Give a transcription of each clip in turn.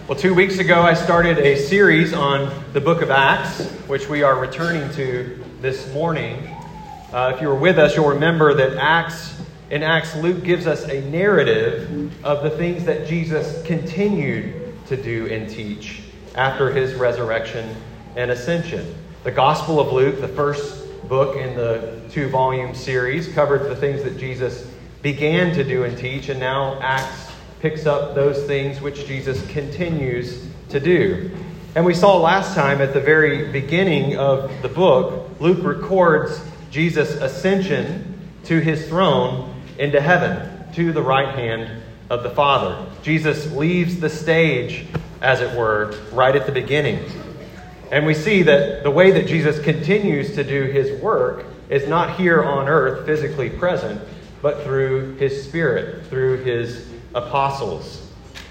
Well, 2 weeks ago, I started a series on the book of Acts, which we are returning to this morning. If you were with us, you'll remember that in Acts, Luke gives us a narrative of the things that Jesus continued to do and teach after his resurrection and ascension. The Gospel of Luke, the first book in the 2-volume series, covered the things that Jesus began to do and teach, and now Acts picks up those things which Jesus continues to do. And we saw last time at the very beginning of the book, Luke records Jesus' ascension to his throne into heaven, to the right hand of the Father. Jesus leaves the stage, as it were, right at the beginning. And we see that the way that Jesus continues to do his work is not here on earth, physically present, but through his Spirit, through his apostles.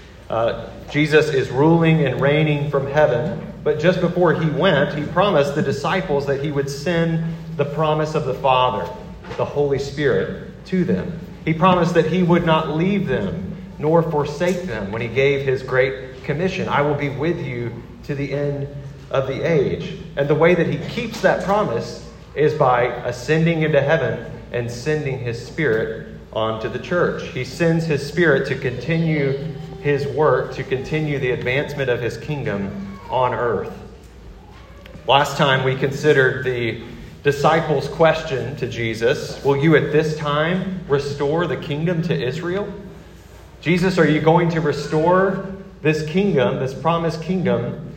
Jesus is ruling and reigning from heaven, but just before he went, he promised the disciples that he would send the promise of the Father, the Holy Spirit, to them. He promised that he would not leave them nor forsake them when he gave his great commission. I will be with you to the end of the age. And the way that he keeps that promise is by ascending into heaven and sending his Spirit onto the church. He sends his Spirit to continue his work, to continue the advancement of his kingdom on earth. Last time we considered the disciples' question to Jesus, will you at this time restore the kingdom to Israel? Jesus, are you going to restore this kingdom, this promised kingdom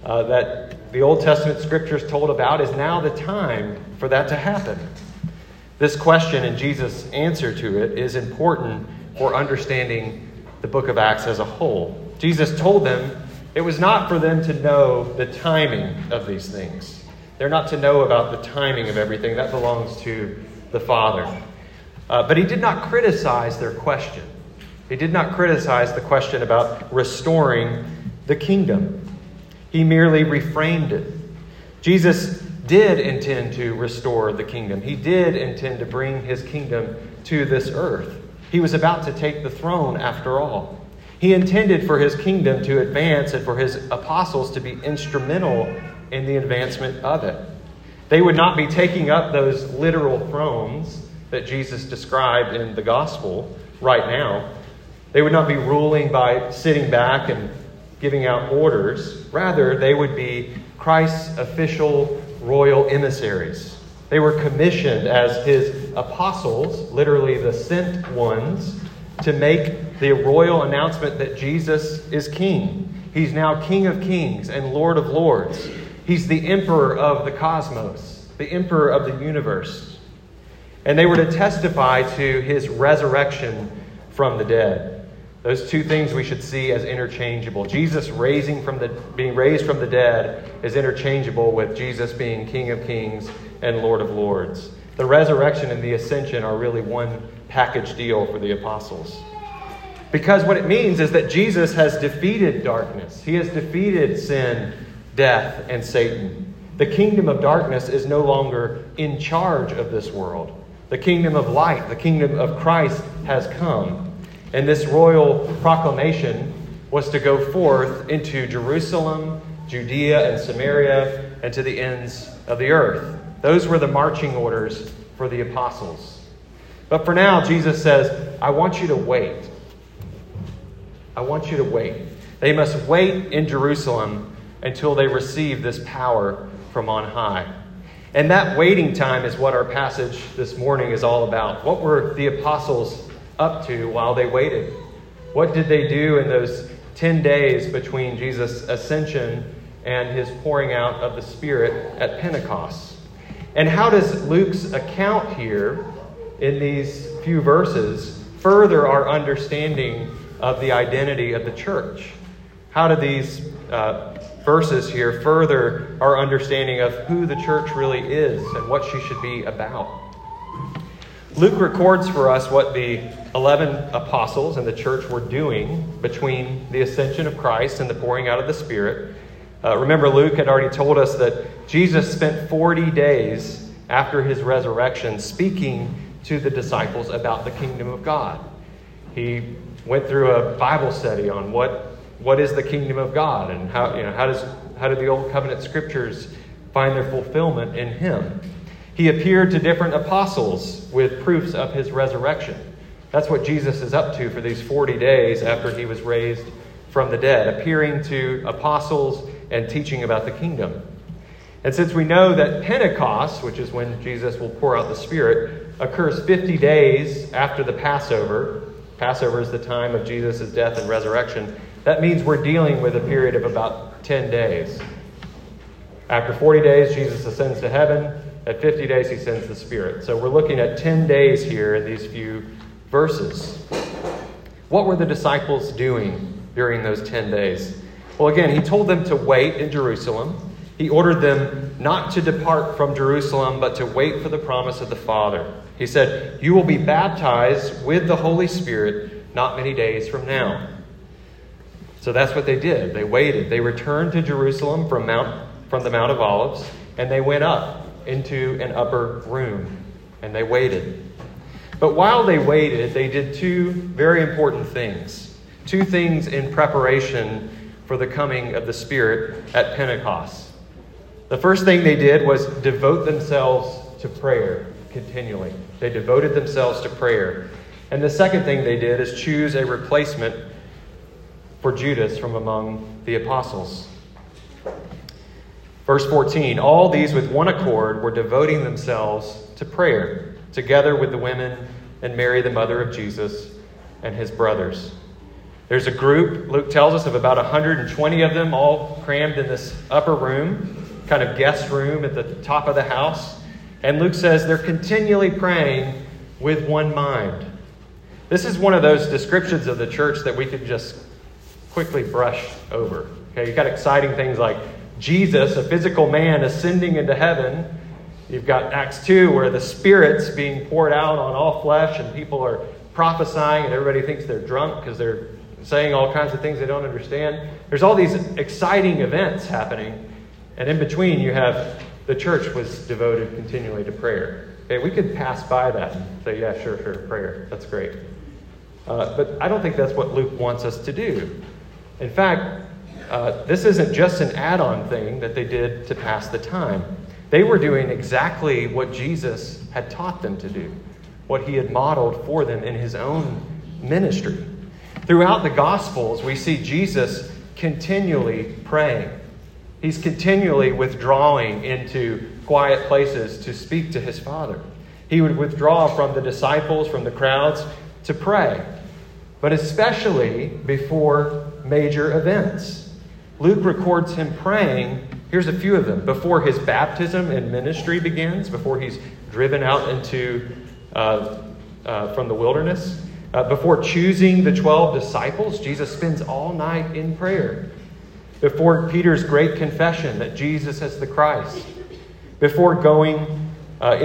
that the Old Testament scriptures told about? Is now the time for that to happen? This question and Jesus' answer to it is important for understanding the book of Acts as a whole. Jesus told them it was not for them to know the timing of these things. They're not to know about the timing of everything. That belongs to the Father. But he did not criticize their question. He did not criticize the question about restoring the kingdom. He merely reframed it. Jesus did intend to restore the kingdom. He did intend to bring his kingdom to this earth. He was about to take the throne after all. He intended for his kingdom to advance and for his apostles to be instrumental in the advancement of it. They would not be taking up those literal thrones that Jesus described in the gospel right now. They would not be ruling by sitting back and giving out orders. Rather, they would be Christ's official royal emissaries. They were commissioned as his apostles, literally the sent ones, to make the royal announcement that Jesus is king. He's now King of Kings and Lord of Lords. He's the emperor of the cosmos, the emperor of the universe. And they were to testify to his resurrection from the dead. Those two things we should see as interchangeable. Jesus being raised from the dead is interchangeable with Jesus being King of Kings and Lord of Lords. The resurrection and the ascension are really one package deal for the apostles. Because what it means is that Jesus has defeated darkness. He has defeated sin, death, and Satan. The kingdom of darkness is no longer in charge of this world. The kingdom of light, the kingdom of Christ has come. And this royal proclamation was to go forth into Jerusalem, Judea, and Samaria, and to the ends of the earth. Those were the marching orders for the apostles. But for now, Jesus says, I want you to wait. I want you to wait. They must wait in Jerusalem until they receive this power from on high. And that waiting time is what our passage this morning is all about. What were the apostles up to while they waited? What did they do in those 10 days between Jesus' ascension and his pouring out of the Spirit at Pentecost? And how does Luke's account here in these few verses further our understanding of the identity of the church? How do these verses here further our understanding of who the church really is and what she should be about? Luke records for us what the 11 apostles and the church were doing between the ascension of Christ and the pouring out of the Spirit. Remember, Luke had already told us that Jesus spent 40 days after his resurrection speaking to the disciples about the kingdom of God. He went through a Bible study on what what is the kingdom of God, and how do the Old Covenant scriptures find their fulfillment in him. He appeared to different apostles with proofs of his resurrection. That's what Jesus is up to for these 40 days after he was raised from the dead, appearing to apostles and teaching about the kingdom. And since we know that Pentecost, which is when Jesus will pour out the Spirit, occurs 50 days after the Passover. Passover is the time of Jesus' death and resurrection. That means we're dealing with a period of about 10 days. After 40 days, Jesus ascends to heaven. At 50 days, he sends the Spirit. So we're looking at 10 days here in these few verses. What were the disciples doing during those 10 days? Well, again, he told them to wait in Jerusalem. He ordered them not to depart from Jerusalem, but to wait for the promise of the Father. He said, "You will be baptized with the Holy Spirit not many days from now." So that's what they did. They waited. They returned to Jerusalem from the Mount of Olives, and they went up into an upper room, and they waited. But while they waited, they did two very important things. Two things in preparation for the coming of the Spirit at Pentecost. The first thing they did was devote themselves to prayer continually. They devoted themselves to prayer. And the second thing they did is choose a replacement for Judas from among the apostles. Verse 14, all these with one accord were devoting themselves to prayer, together with the women and Mary, the mother of Jesus, and his brothers. There's a group, Luke tells us, of about 120 of them, all crammed in this upper room, kind of guest room at the top of the house. And Luke says they're continually praying with one mind. This is one of those descriptions of the church that we could just quickly brush over. Okay, you've got exciting things like Jesus, a physical man, ascending into heaven. You've got Acts 2, where the Spirit's being poured out on all flesh, and people are prophesying, and everybody thinks they're drunk because they're saying all kinds of things they don't understand. There's all these exciting events happening. And in between, you have the church was devoted continually to prayer. Okay, we could pass by that and say, yeah, sure, prayer. That's great. But I don't think that's what Luke wants us to do. In fact, this isn't just an add-on thing that they did to pass the time. They were doing exactly what Jesus had taught them to do, what he had modeled for them in his own ministry. Throughout the Gospels, we see Jesus continually praying. He's continually withdrawing into quiet places to speak to his Father. He would withdraw from the disciples, from the crowds, to pray, but especially before major events. Luke records him praying. Here's a few of them. Before his baptism and ministry begins, before he's driven out into from the wilderness, before choosing the 12 disciples, Jesus spends all night in prayer. Before Peter's great confession that Jesus is the Christ. Before going up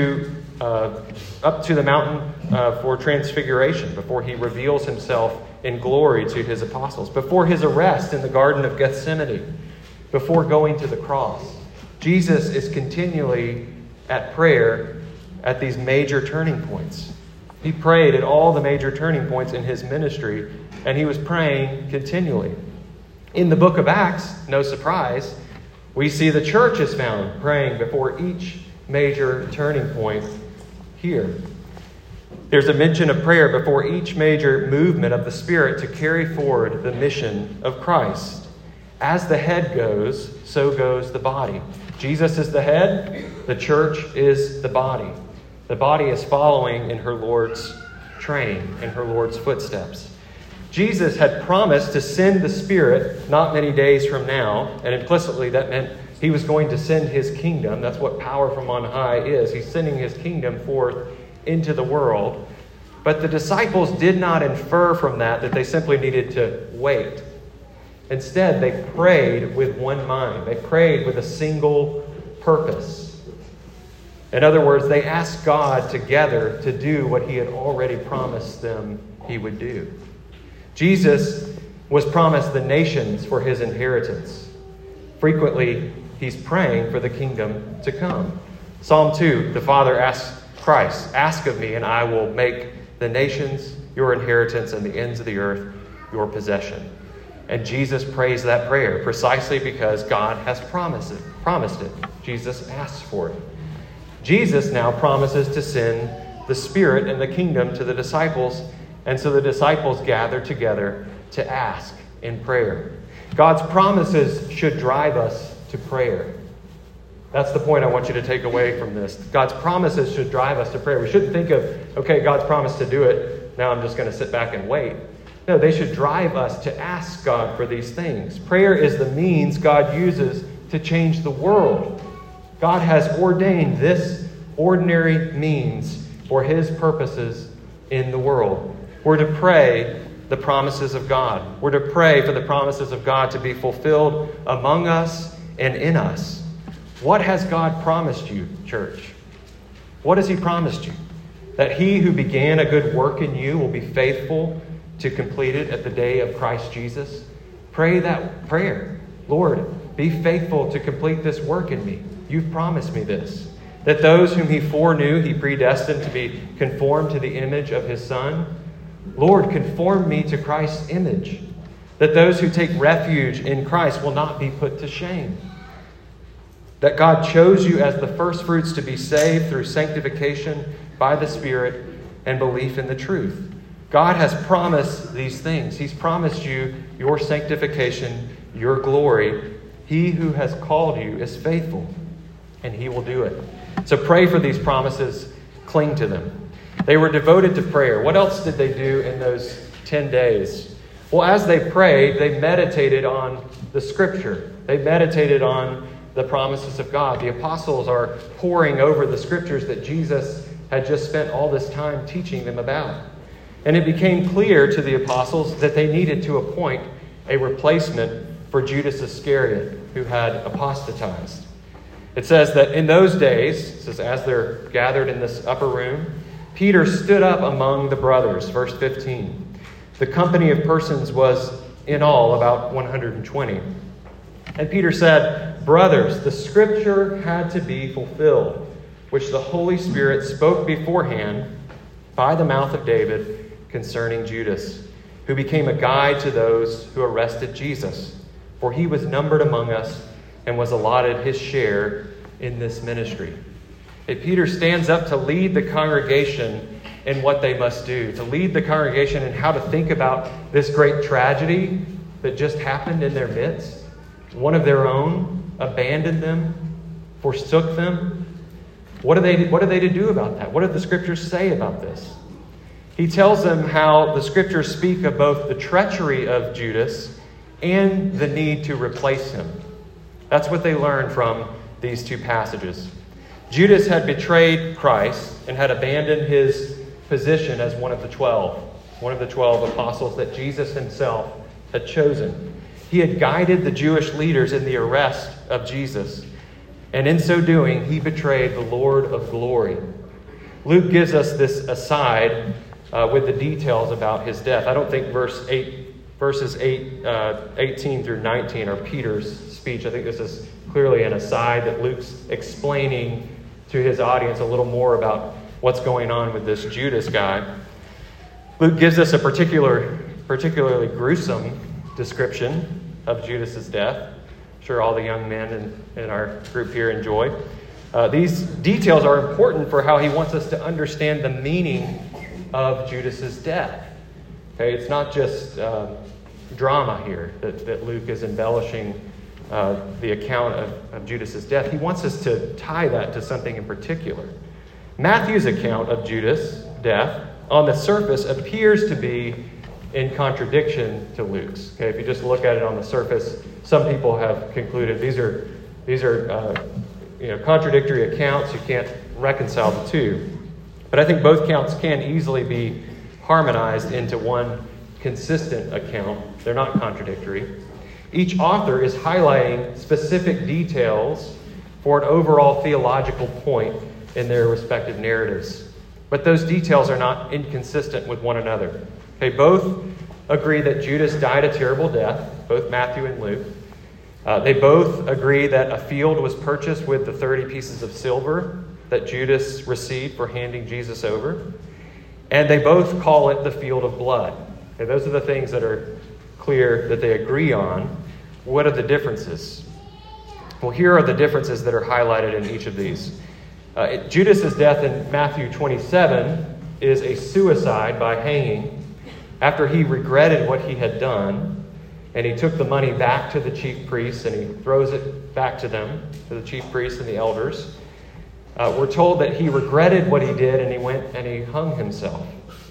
to the mountain for transfiguration. Before he reveals himself in glory to his apostles. Before his arrest in the Garden of Gethsemane. Before going to the cross. Jesus is continually at prayer at these major turning points. He prayed at all the major turning points in his ministry, and he was praying continually. In the book of Acts, no surprise, we see the church is found praying before each major turning point here. There's a mention of prayer before each major movement of the Spirit to carry forward the mission of Christ. As the head goes, so goes the body. Jesus is the head, the church is the body. The body is following in her Lord's train, in her Lord's footsteps. Jesus had promised to send the Spirit not many days from now, and implicitly that meant he was going to send his kingdom. That's what power from on high is. He's sending his kingdom forth into the world. But the disciples did not infer from that they simply needed to wait. Instead, they prayed with one mind. They prayed with a single purpose. In other words, they asked God together to do what he had already promised them he would do. Jesus was promised the nations for his inheritance. Frequently, he's praying for the kingdom to come. Psalm 2, the Father asks Christ, "Ask of me, and I will make the nations your inheritance and the ends of the earth your possession." And Jesus prays that prayer precisely because God has promised it. Jesus asks for it. Jesus now promises to send the Spirit and the kingdom to the disciples, and so the disciples gather together to ask in prayer. God's promises should drive us to prayer. That's the point I want you to take away from this. God's promises should drive us to prayer. We shouldn't think of, okay, God's promised to do it, now I'm just going to sit back and wait. No, they should drive us to ask God for these things. Prayer is the means God uses to change the world. God has ordained this ordinary means for His purposes in the world. We're to pray the promises of God. We're to pray for the promises of God to be fulfilled among us and in us. What has God promised you, church? What has He promised you? That He who began a good work in you will be faithful to complete it at the day of Christ Jesus. Pray that prayer. Lord, be faithful to complete this work in me. You've promised me this. That those whom He foreknew, He predestined to be conformed to the image of His Son. Lord, conform me to Christ's image. That those who take refuge in Christ will not be put to shame. That God chose you as the first fruits to be saved through sanctification by the Spirit and belief in the truth. God has promised these things. He's promised you your sanctification, your glory. He who has called you is faithful, and He will do it. So pray for these promises. Cling to them. They were devoted to prayer. What else did they do in those 10 days? Well, as they prayed, they meditated on the Scripture. They meditated on the promises of God. The apostles are poring over the Scriptures that Jesus had just spent all this time teaching them about. And it became clear to the apostles that they needed to appoint a replacement for Judas Iscariot, who had apostatized. It says that in those days, it says as they're gathered in this upper room, Peter stood up among the brothers, verse 15. The company of persons was in all about 120. And Peter said, "Brothers, the Scripture had to be fulfilled, which the Holy Spirit spoke beforehand by the mouth of David concerning Judas, who became a guide to those who arrested Jesus. For he was numbered among us and was allotted his share in this ministry." And Peter stands up to lead the congregation in what they must do, to lead the congregation in how to think about this great tragedy that just happened in their midst. One of their own abandoned them, forsook them. What are they to do about that? What do the Scriptures say about this? He tells them how the Scriptures speak of both the treachery of Judas and the need to replace him. That's what they learn from these two passages. Judas had betrayed Christ and had abandoned his position as one of the 12 apostles that Jesus Himself had chosen. He had guided the Jewish leaders in the arrest of Jesus, and in so doing, he betrayed the Lord of glory. Luke gives us this aside with the details about his death. I don't think verses 18 through 19 are Peter's speech. I think this is clearly an aside that Luke's explaining to his audience a little more about what's going on with this Judas guy. Luke gives us a particularly gruesome description of Judas's death. I'm sure all the young men in our group here enjoy. These details are important for how he wants us to understand the meaning of Judas's death. Okay, it's not just drama here that Luke is embellishing the account of Judas's death. He wants us to tie that to something in particular. Matthew's account of Judas' death on the surface appears to be in contradiction to Luke's. Okay, if you just look at it on the surface, some people have concluded these are contradictory accounts. You can't reconcile the two. But I think both accounts can easily be harmonized into one consistent account. They're not contradictory. Each author is highlighting specific details for an overall theological point in their respective narratives. But those details are not inconsistent with one another. Okay, both agree that Judas died a terrible death, both Matthew and Luke. They both agree that a field was purchased with the 30 pieces of silver that Judas received for handing Jesus over. And they both call it the field of blood. Okay, those are the things that are clear that they agree on. What are the differences? Well, here are the differences that are highlighted in each of these. Judas's death in Matthew 27 is a suicide by hanging after he regretted what he had done, and he took the money back to the chief priests and he throws it back to them, to the chief priests and the elders. We're told that he regretted what he did and he went and he hung himself.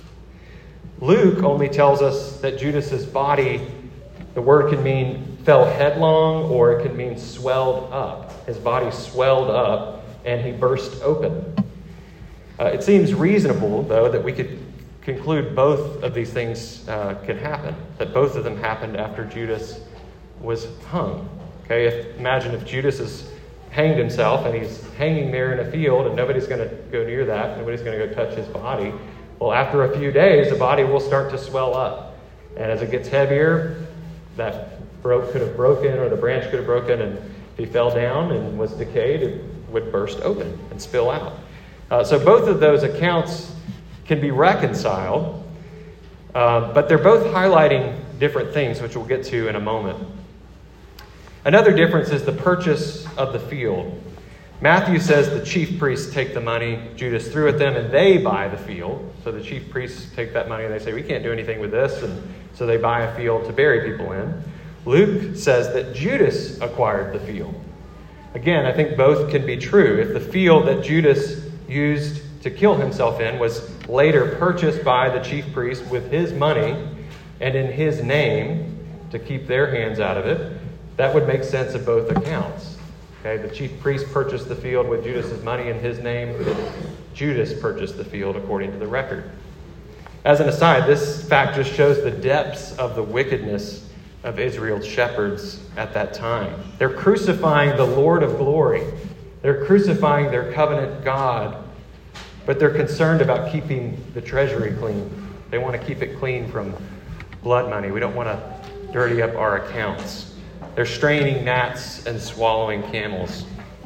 Luke only tells us that Judas's body, the word can mean fell headlong, or it can mean swelled up. His body swelled up and he burst open. It seems reasonable, though, that we could conclude both of these things can happen, that both of them happened after Judas was hung. Okay, imagine if Judas has hanged himself and he's hanging there in a field and nobody's going to go near that, nobody's going to go touch his body. Well, after a few days, the body will start to swell up. And as it gets heavier, that could have broken, or the branch could have broken, and if he fell down and was decayed, it would burst open and spill out. So both of those accounts can be reconciled, but they're both highlighting different things, which we'll get to in a moment. Another difference is the purchase of the field. Matthew says the chief priests take the money Judas threw at them and they buy the field. So the chief priests take that money and they say, we can't do anything with this, and so they buy a field to bury people in. Luke says that Judas acquired the field. Again, I think both can be true. If the field that Judas used to kill himself in was later purchased by the chief priest with his money and in his name to keep their hands out of it, that would make sense of both accounts. Okay, the chief priest purchased the field with Judas's money in his name. Judas purchased the field according to the record. As an aside, this fact just shows the depths of the wickedness of Israel's shepherds at that time. They're crucifying the Lord of glory. They're crucifying their covenant God, but they're concerned about keeping the treasury clean. They want to keep it clean from blood money. We don't want to dirty up our accounts. They're straining gnats and swallowing camels.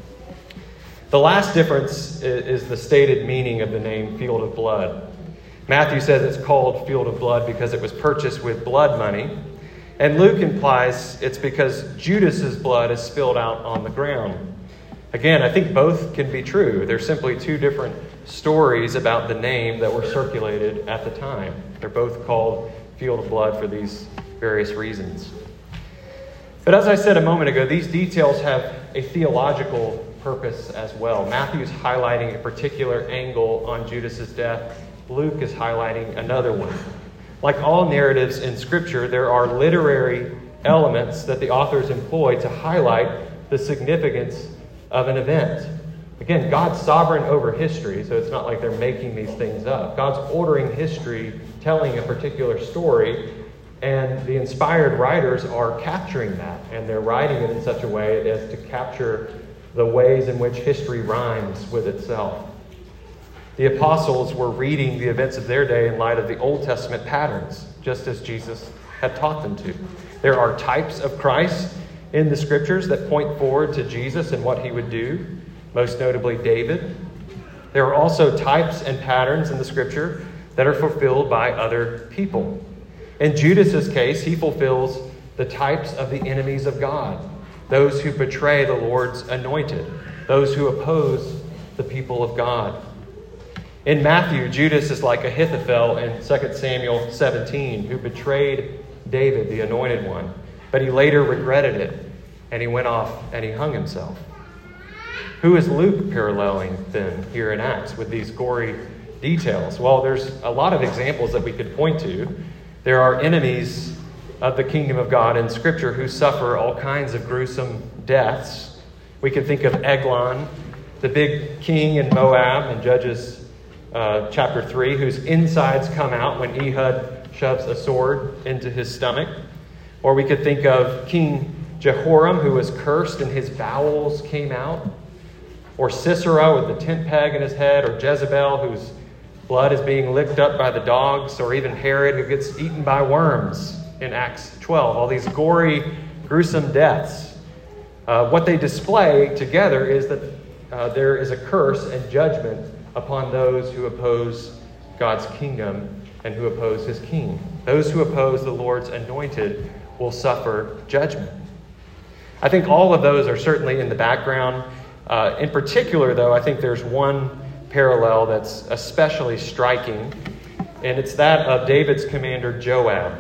The last difference is the stated meaning of the name Field of Blood. Matthew says it's called Field of Blood because it was purchased with blood money. And Luke implies it's because Judas's blood is spilled out on the ground. Again, I think both can be true. They're simply two different stories about the name that were circulated at the time. They're both called Field of Blood for these various reasons. But as I said a moment ago, these details have a theological purpose as well. Matthew's highlighting a particular angle on Judas's death. Luke is highlighting another one. Like all narratives in Scripture, there are literary elements that the authors employ to highlight the significance of an event. Again, God's sovereign over history, so it's not like they're making these things up. God's ordering history, telling a particular story, and the inspired writers are capturing that, and they're writing it in such a way as to capture the ways in which history rhymes with itself. The apostles were reading the events of their day in light of the Old Testament patterns, just as Jesus had taught them to. There are types of Christ in the Scriptures that point forward to Jesus and what he would do, most notably David. There are also types and patterns in the Scripture that are fulfilled by other people. In Judas's case, he fulfills the types of the enemies of God, those who betray the Lord's anointed, those who oppose the people of God. In Matthew, Judas is like Ahithophel in 2 Samuel 17, who betrayed David, the anointed one, but he later regretted it, and he went off and he hung himself. Who is Luke paralleling then here in Acts with these gory details? Well, there's a lot of examples that we could point to. There are enemies of the kingdom of God in Scripture who suffer all kinds of gruesome deaths. We can think of Eglon, the big king in Moab in Judges chapter 3, whose insides come out when Ehud shoves a sword into his stomach. Or we could think of King Jehoram, who was cursed and his bowels came out. Or Sisera with the tent peg in his head. Or Jezebel, whose blood is being licked up by the dogs. Or even Herod, who gets eaten by worms in Acts 12. All these gory, gruesome deaths. What they display together is that there is a curse and judgment upon those who oppose God's kingdom and who oppose his king. Those who oppose the Lord's anointed will suffer judgment. I think all of those are certainly in the background. In particular, though, I think there's one parallel that's especially striking, and it's that of David's commander, Joab.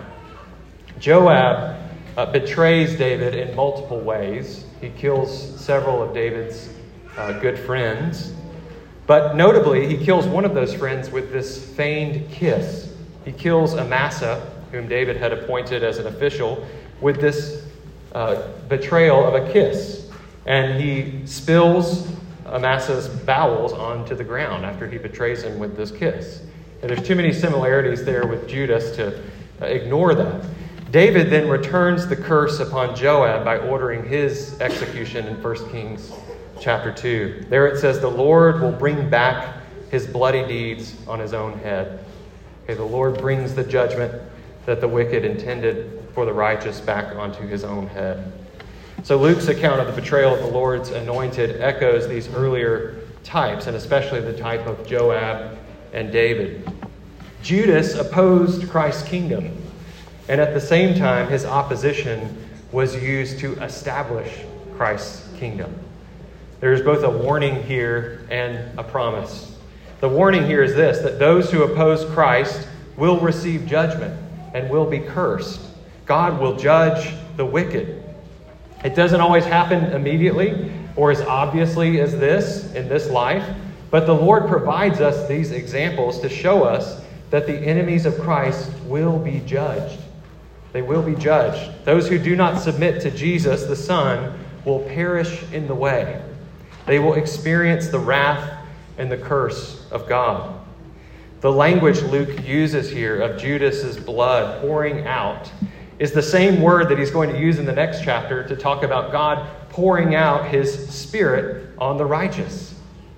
Joab betrays David in multiple ways. He kills several of David's good friends. But notably, he kills one of those friends with this feigned kiss. He kills Amasa, whom David had appointed as an official, with this betrayal of a kiss. And he spills Amasa's bowels onto the ground after he betrays him with this kiss. And there's too many similarities there with Judas to ignore that. David then returns the curse upon Joab by ordering his execution in 1 Kings chapter 2. There it says, the Lord will bring back his bloody deeds on his own head. Okay, the Lord brings the judgment that the wicked intended for the righteous back onto his own head. So Luke's account of the betrayal of the Lord's anointed echoes these earlier types, and especially the type of Joab and David. Judas opposed Christ's kingdom, and at the same time, his opposition was used to establish Christ's kingdom. There's both a warning here and a promise. The warning here is this, that those who oppose Christ will receive judgment and will be cursed. God will judge the wicked. It doesn't always happen immediately or as obviously as this in this life, but the Lord provides us these examples to show us that the enemies of Christ will be judged. They will be judged. Those who do not submit to Jesus, the Son, will perish in the way. They will experience the wrath and the curse of God. The language Luke uses here of Judas's blood pouring out is the same word that he's going to use in the next chapter to talk about God pouring out his Spirit on the righteous.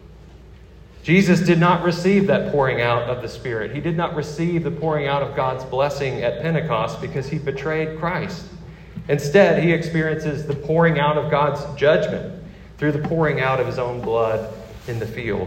Jesus did not receive that pouring out of the Spirit. He did not receive the pouring out of God's blessing at Pentecost because he betrayed Christ. Instead, he experiences the pouring out of God's judgment through the pouring out of his own blood in the field.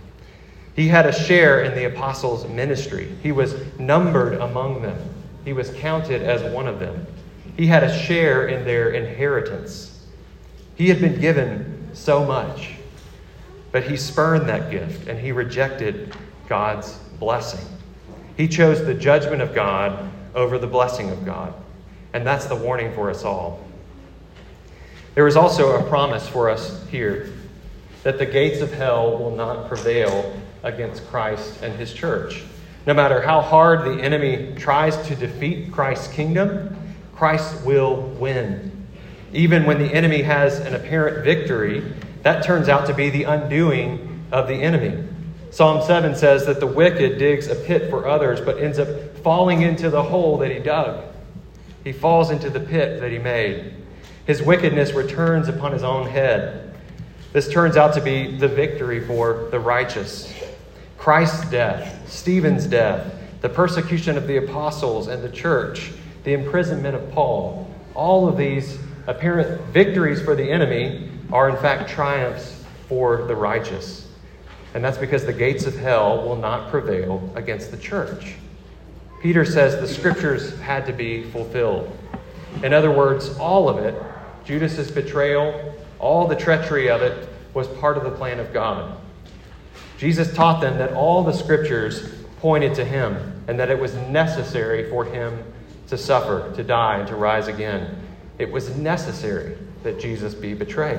He had a share in the apostles' ministry. He was numbered among them. He was counted as one of them. He had a share in their inheritance. He had been given so much, but he spurned that gift and he rejected God's blessing. He chose the judgment of God over the blessing of God. And that's the warning for us all. There is also a promise for us here that the gates of hell will not prevail against Christ and his church. No matter how hard the enemy tries to defeat Christ's kingdom, Christ will win. Even when the enemy has an apparent victory, that turns out to be the undoing of the enemy. Psalm 7 says that the wicked digs a pit for others, but ends up falling into the hole that he dug. He falls into the pit that he made. His wickedness returns upon his own head. This turns out to be the victory for the righteous. Christ's death, Stephen's death, the persecution of the apostles and the church, the imprisonment of Paul, all of these apparent victories for the enemy are in fact triumphs for the righteous. And that's because the gates of hell will not prevail against the church. Peter says the scriptures had to be fulfilled. In other words, all of it, Judas's betrayal, all the treachery of it, was part of the plan of God. Jesus taught them that all the scriptures pointed to him and that it was necessary for him to suffer, to die, and to rise again. It was necessary that Jesus be betrayed.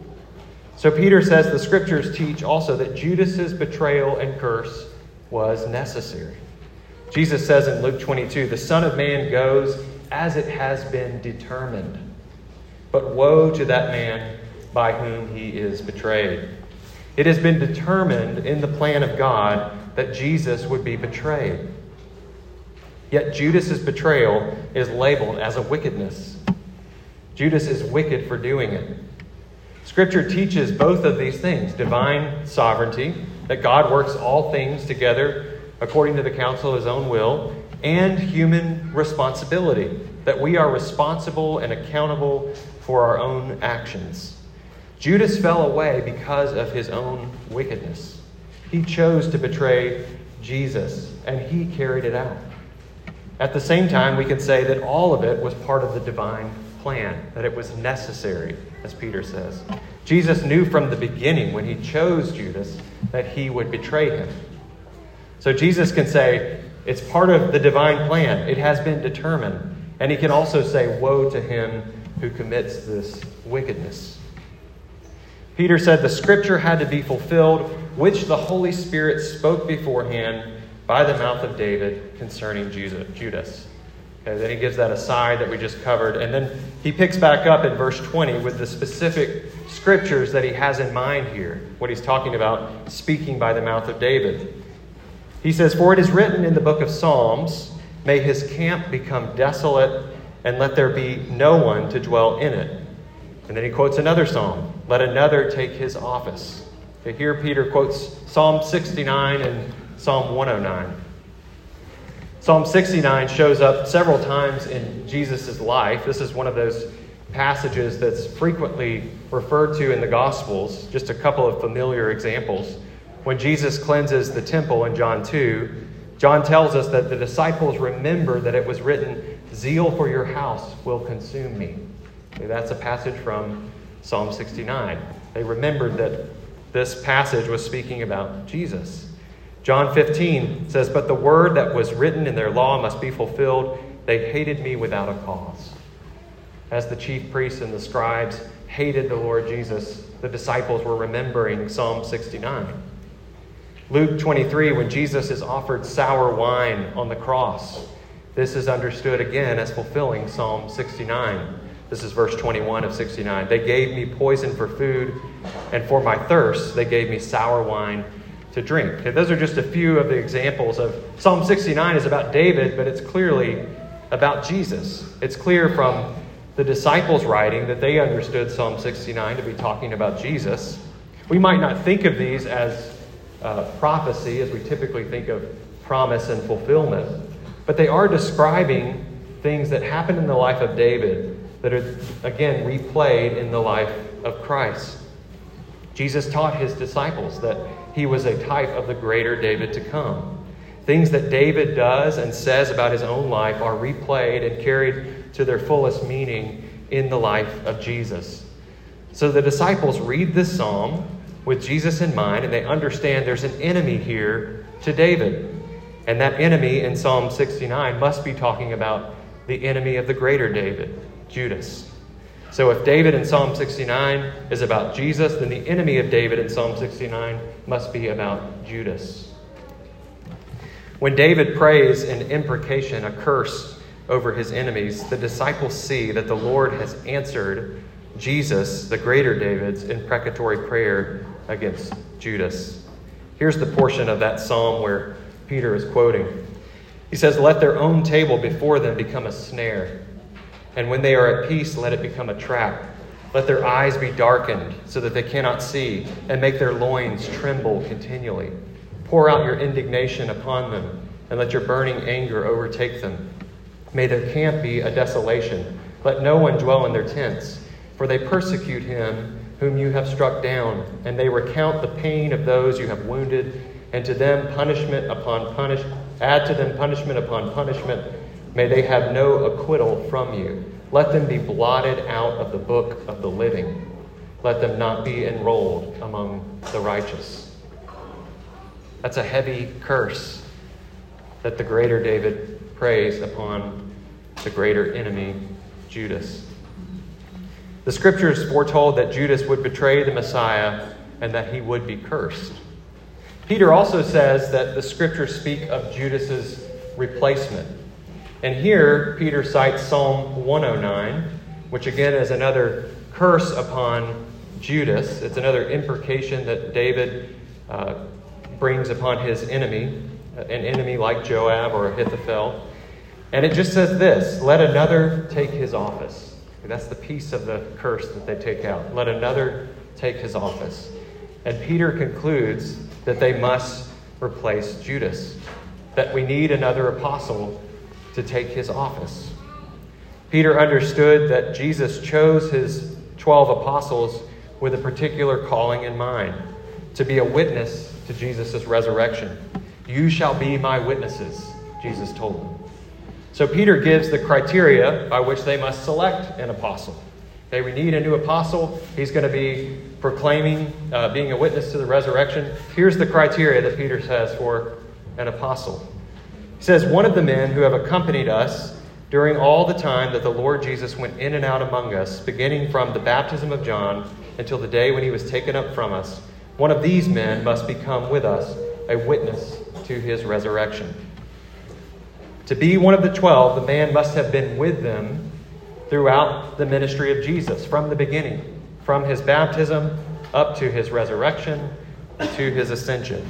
So Peter says the scriptures teach also that Judas's betrayal and curse was necessary. Jesus says in Luke 22, the Son of Man goes as it has been determined. But woe to that man by whom he is betrayed. It has been determined in the plan of God that Jesus would be betrayed. Yet Judas's betrayal is labeled as a wickedness. Judas is wicked for doing it. Scripture teaches both of these things: divine sovereignty, that God works all things together according to the counsel of his own will, and human responsibility, that we are responsible and accountable for our own actions. Judas fell away because of his own wickedness. He chose to betray Jesus, and he carried it out. At the same time, we can say that all of it was part of the divine plan, that it was necessary, as Peter says. Jesus knew from the beginning, when he chose Judas, that he would betray him. So Jesus can say, it's part of the divine plan. It has been determined. And he can also say, woe to him who commits this wickedness. Peter said the scripture had to be fulfilled, which the Holy Spirit spoke beforehand by the mouth of David concerning Judas. Okay, then he gives that aside that we just covered. And then he picks back up in verse 20 with the specific scriptures that he has in mind here. What he's talking about, speaking by the mouth of David. He says, for it is written in the book of Psalms, may his camp become desolate, and let there be no one to dwell in it. And then he quotes another psalm, let another take his office. Okay, here Peter quotes Psalm 69 and Psalm 109. Psalm 69 shows up several times in Jesus' life. This is one of those passages that's frequently referred to in the Gospels. Just a couple of familiar examples. When Jesus cleanses the temple in John 2, John tells us that the disciples remember that it was written, zeal for your house will consume me. Okay, that's a passage from Psalm 69. They remembered that this passage was speaking about Jesus. John 15 says, but the word that was written in their law must be fulfilled. They hated me without a cause. As the chief priests and the scribes hated the Lord Jesus, the disciples were remembering Psalm 69. Luke 23, when Jesus is offered sour wine on the cross, this is understood again as fulfilling Psalm 69. This is verse 21 of 69. They gave me poison for food, and for my thirst they gave me sour wine to drink. Okay, those are just a few of the examples of Psalm 69 is about David, but it's clearly about Jesus. It's clear from the disciples' writing that they understood Psalm 69 to be talking about Jesus. We might not think of these as prophecy as we typically think of promise and fulfillment, but they are describing things that happened in the life of David that are, again, replayed in the life of Christ. Jesus taught his disciples that he was a type of the greater David to come. Things that David does and says about his own life are replayed and carried to their fullest meaning in the life of Jesus. So the disciples read this psalm with Jesus in mind, and they understand there's an enemy here to David. And that enemy in Psalm 69 must be talking about the enemy of the greater David, Judas. So if David in Psalm 69 is about Jesus, then the enemy of David in Psalm 69 must be about Judas. When David prays an imprecation, a curse over his enemies, the disciples see that the Lord has answered Jesus, the greater David's imprecatory prayer against Judas. Here's the portion of that psalm where Peter is quoting. He says, let their own table before them become a snare, and when they are at peace, let it become a trap. Let their eyes be darkened so that they cannot see, and make their loins tremble continually. Pour out your indignation upon them, and let your burning anger overtake them. May their camp be a desolation. Let no one dwell in their tents, for they persecute him whom you have struck down, and they recount the pain of those you have wounded, and to them punishment upon punishment. Add to them punishment upon punishment. May they have no acquittal from you. Let them be blotted out of the book of the living. Let them not be enrolled among the righteous. That's a heavy curse that the greater David prays upon the greater enemy, Judas. The scriptures foretold that Judas would betray the Messiah and that he would be cursed. Peter also says that the scriptures speak of Judas's replacement. And here, Peter cites Psalm 109, which again is another curse upon Judas. It's another imprecation that David brings upon his enemy, an enemy like Joab or Ahithophel. And it just says this, let another take his office. That's the piece of the curse that they take out. Let another take his office. And Peter concludes that they must replace Judas, that we need another apostle to take his office. Peter understood that Jesus chose his 12 apostles with a particular calling in mind, to be a witness to Jesus' resurrection. You shall be my witnesses, Jesus told them. So Peter gives the criteria by which they must select an apostle. Okay, we need a new apostle. He's going to be proclaiming, being a witness to the resurrection. Here's the criteria that Peter says for an apostle. He says, one of the men who have accompanied us during all the time that the Lord Jesus went in and out among us, beginning from the baptism of John until the day when he was taken up from us, one of these men must become with us a witness to his resurrection. To be one of the 12, the man must have been with them throughout the ministry of Jesus, from the beginning, from his baptism up to his resurrection, to his ascension.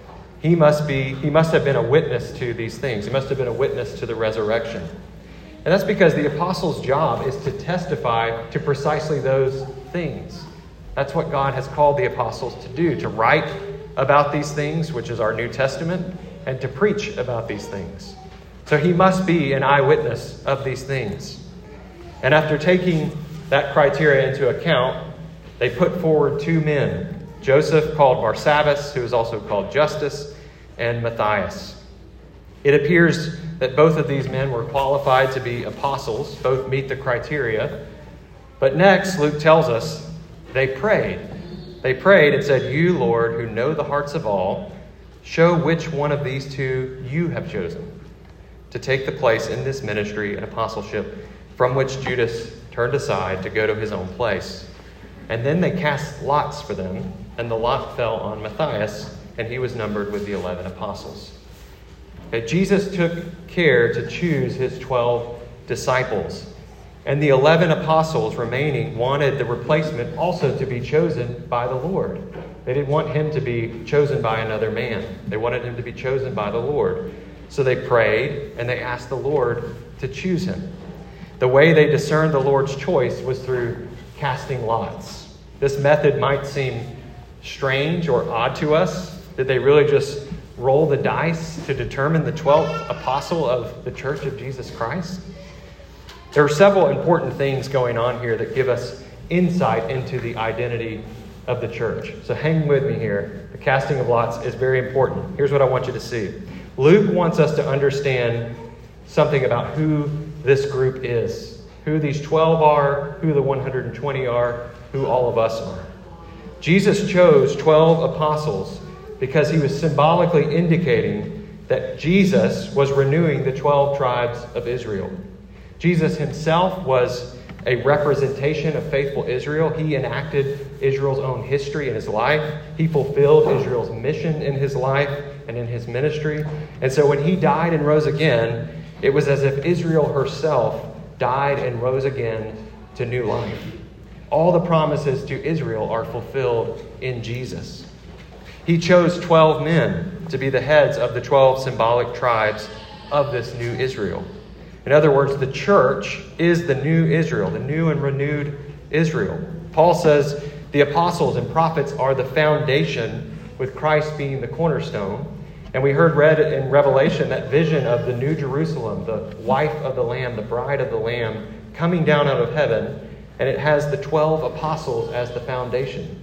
He must have been a witness to these things. He must have been a witness to the resurrection. And that's because the apostle's job is to testify to precisely those things. That's what God has called the apostles to do, to write about these things, which is our New Testament, and to preach about these things. So he must be an eyewitness of these things. And after taking that criteria into account, they put forward two men, Joseph, called Barsabbas, who is also called Justus, and Matthias. It appears that both of these men were qualified to be apostles, both meet the criteria. But next, Luke tells us they prayed. They prayed and said, "You, Lord, who know the hearts of all, show which one of these two you have chosen to take the place in this ministry and apostleship from which Judas turned aside to go to his own place." And then they cast lots for them, and the lot fell on Matthias, and he was numbered with the 11 apostles. Okay, Jesus took care to choose his 12 disciples, and the 11 apostles remaining wanted the replacement also to be chosen by the Lord. They didn't want him to be chosen by another man. They wanted him to be chosen by the Lord. So they prayed, and they asked the Lord to choose him. The way they discerned the Lord's choice was through casting lots. This method might seem strange or odd to us. Did they really just roll the dice to determine the 12th apostle of the Church of Jesus Christ? There are several important things going on here that give us insight into the identity of the church. So hang with me here. The casting of lots is very important. Here's what I want you to see. Luke wants us to understand something about who this group is, who these 12 are, who the 120 are, who all of us are. Jesus chose 12 apostles because he was symbolically indicating that Jesus was renewing the 12 tribes of Israel. Jesus himself was a representation of faithful Israel. He enacted Israel's own history in his life. He fulfilled Israel's mission in his life and in his ministry. And so when he died and rose again, it was as if Israel herself died and rose again to new life. All the promises to Israel are fulfilled in Jesus. He chose 12 men to be the heads of the 12 symbolic tribes of this new Israel. In other words, the church is the new Israel, the new and renewed Israel. Paul says the apostles and prophets are the foundation, with Christ being the cornerstone. And we read in Revelation that vision of the new Jerusalem, the wife of the Lamb, the bride of the Lamb, coming down out of heaven. And it has the 12 apostles as the foundation.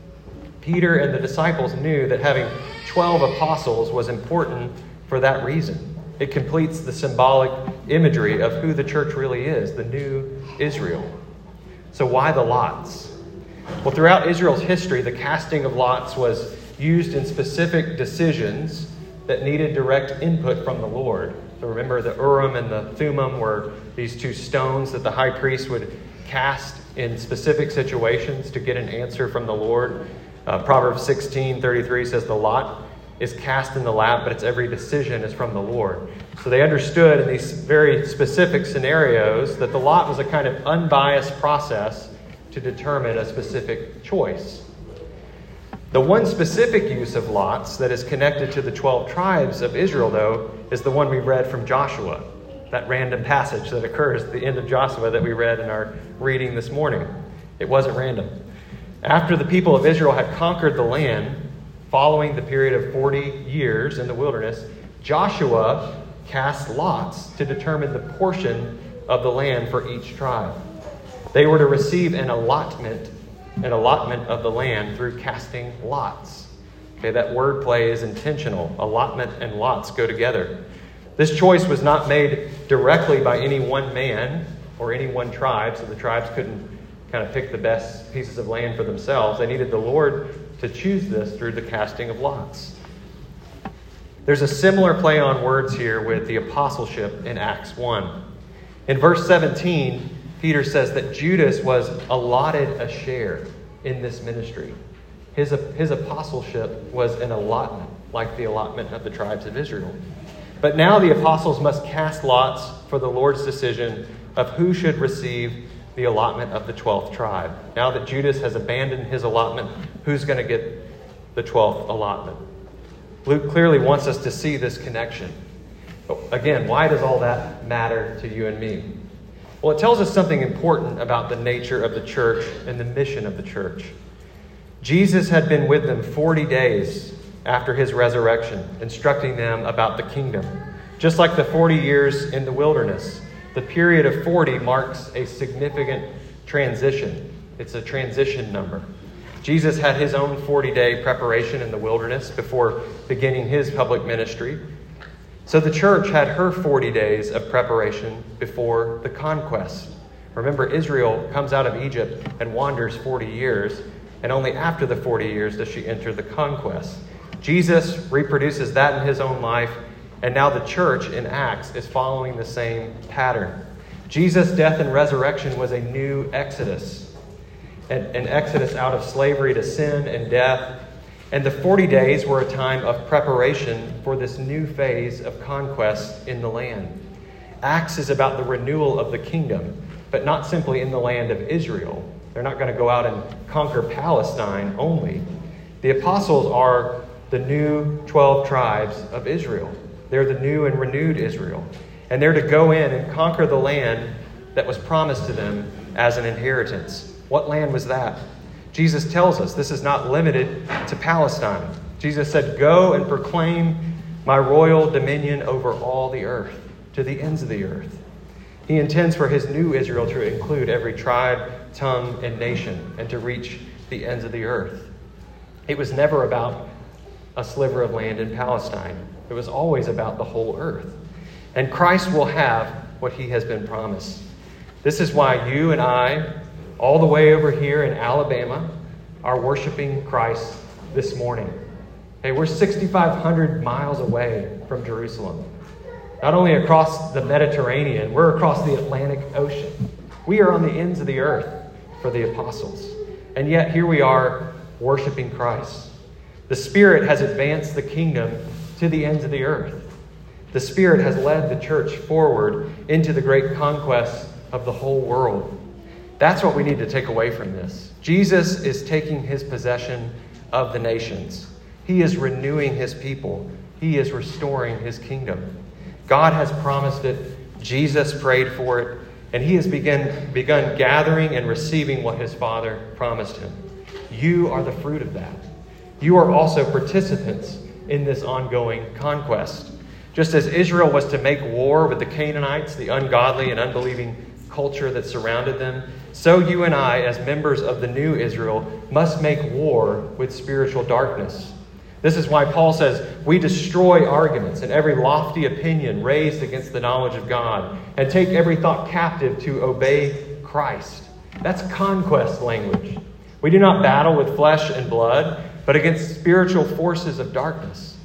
Peter and the disciples knew that having 12 apostles was important for that reason. It completes the symbolic imagery of who the church really is, the new Israel. So why the lots? Well, throughout Israel's history, the casting of lots was used in specific decisions that needed direct input from the Lord. So remember, the Urim and the Thummim were these two stones that the high priest would cast in specific situations to get an answer from the Lord. Proverbs 16:33 says the lot is cast in the lap, but its every decision is from the Lord. So they understood in these very specific scenarios that the lot was a kind of unbiased process to determine a specific choice. The one specific use of lots that is connected to the 12 tribes of Israel, though, is the one we read from Joshua, that random passage that occurs at the end of Joshua that we read in our reading this morning. It wasn't random. After the people of Israel had conquered the land, following the period of 40 years in the wilderness, Joshua cast lots to determine the portion of the land for each tribe. They were to receive an allotment of the land through casting lots. Okay, that wordplay is intentional. Allotment and lots go together. This choice was not made directly by any one man or any one tribe, so the tribes couldn't kind of pick the best pieces of land for themselves. They needed the Lord to choose this through the casting of lots. There's a similar play on words here with the apostleship in Acts 1. In verse 17, Peter says that Judas was allotted a share in this ministry. His apostleship was an allotment, like the allotment of the tribes of Israel. But now the apostles must cast lots for the Lord's decision of who should receive the allotment of the 12th tribe. Now that Judas has abandoned his allotment, who's going to get the 12th allotment? Luke clearly wants us to see this connection. But again, why does all that matter to you and me? Well, it tells us something important about the nature of the church and the mission of the church. Jesus had been with them 40 days after his resurrection, instructing them about the kingdom. Just like the 40 years in the wilderness, the period of 40 marks a significant transition. It's a transition number. Jesus had his own 40-day preparation in the wilderness before beginning his public ministry. So the church had her 40 days of preparation before the conquest. Remember, Israel comes out of Egypt and wanders 40 years, and only after the 40 years does she enter the conquest. Jesus reproduces that in his own life, and now the church in Acts is following the same pattern. Jesus' death and resurrection was a new exodus, an exodus out of slavery to sin and death. And the 40 days were a time of preparation for this new phase of conquest in the land. Acts is about the renewal of the kingdom, but not simply in the land of Israel. They're not going to go out and conquer Palestine only. The apostles are the new 12 tribes of Israel. They're the new and renewed Israel. And they're to go in and conquer the land that was promised to them as an inheritance. What land was that? Jesus tells us this is not limited to Palestine. Jesus said, "Go and proclaim my royal dominion over all the earth, to the ends of the earth." He intends for his new Israel to include every tribe, tongue, and nation, and to reach the ends of the earth. It was never about a sliver of land in Palestine. It was always about the whole earth. And Christ will have what he has been promised. This is why you and I, all the way over here in Alabama, are worshiping Christ this morning. Hey, we're 6,500 miles away from Jerusalem. Not only across the Mediterranean, we're across the Atlantic Ocean. We are on the ends of the earth for the apostles. And yet here we are worshiping Christ. The Spirit has advanced the kingdom to the ends of the earth. The Spirit has led the church forward into the great conquest of the whole world. That's what we need to take away from this. Jesus is taking his possession of the nations. He is renewing his people. He is restoring his kingdom. God has promised it. Jesus prayed for it. And he has begun gathering and receiving what his Father promised him. You are the fruit of that. You are also participants in this ongoing conquest. Just as Israel was to make war with the Canaanites, the ungodly and unbelieving culture that surrounded them, so you and I, as members of the new Israel, must make war with spiritual darkness. This is why Paul says, we destroy arguments and every lofty opinion raised against the knowledge of God, and take every thought captive to obey Christ. That's conquest language. We do not battle with flesh and blood, but against spiritual forces of darkness.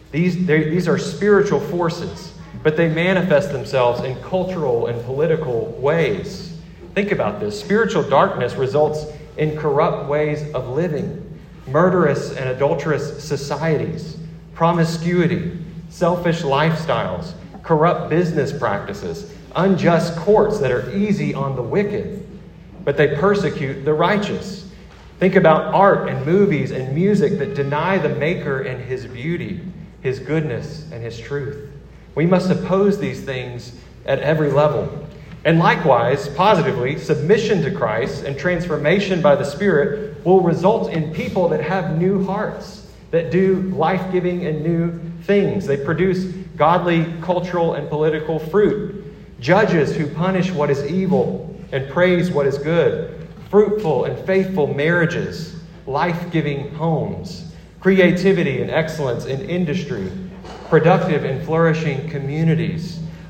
These are spiritual forces, but they manifest themselves in cultural and political ways. Think about this. Spiritual darkness results in corrupt ways of living, murderous and adulterous societies, promiscuity, selfish lifestyles, corrupt business practices, unjust courts that are easy on the wicked, but they persecute the righteous. Think about art and movies and music that deny the Maker and his beauty, his goodness and his truth. We must oppose these things at every level. And likewise, positively, submission to Christ and transformation by the Spirit will result in people that have new hearts, that do life-giving and new things. They produce godly cultural and political fruit. Judges who punish what is evil and praise what is good. Fruitful and faithful marriages, life-giving homes, creativity and excellence in industry, productive and flourishing communities,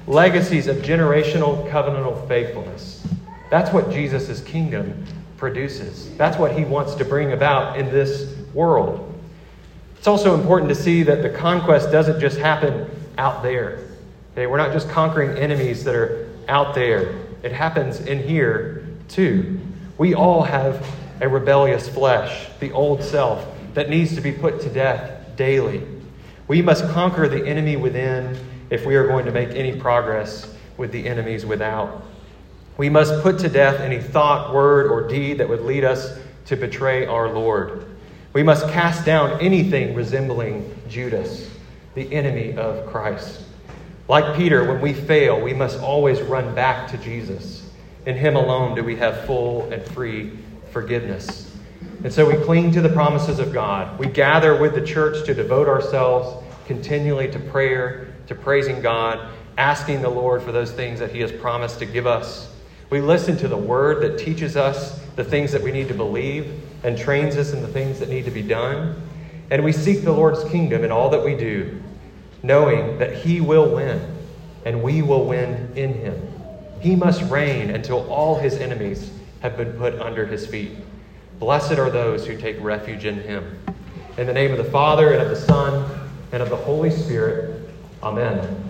legacies of generational covenantal faithfulness. That's what Jesus' kingdom produces. That's what he wants to bring about in this world. It's also important to see that the conquest doesn't just happen out there. Okay? We're not just conquering enemies that are out there. It happens in here too. We all have a rebellious flesh, the old self, that needs to be put to death daily. We must conquer the enemy within if we are going to make any progress with the enemies without. We must put to death any thought, word, or deed that would lead us to betray our Lord. We must cast down anything resembling Judas, the enemy of Christ. Like Peter, when we fail, we must always run back to Jesus. In him alone do we have full and free forgiveness. And so we cling to the promises of God. We gather with the church to devote ourselves continually to prayer, to praising God, asking the Lord for those things that he has promised to give us. We listen to the word that teaches us the things that we need to believe and trains us in the things that need to be done. And we seek the Lord's kingdom in all that we do, knowing that he will win and we will win in him. He must reign until all his enemies have been put under his feet. Blessed are those who take refuge in him. In the name of the Father, and of the Son, and of the Holy Spirit. Amen.